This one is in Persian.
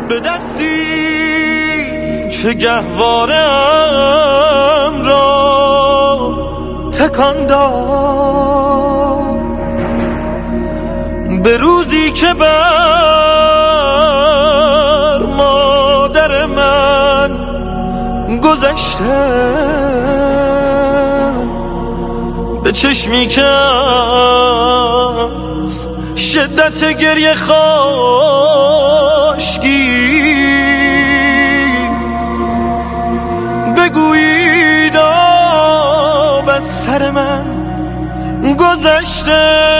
به دستی که گهوارم را تکان داد، به روزی که بر مادر من گذشته، به چشمی که از شدت گریه خاشکی بگویید آب از سر من گذشته.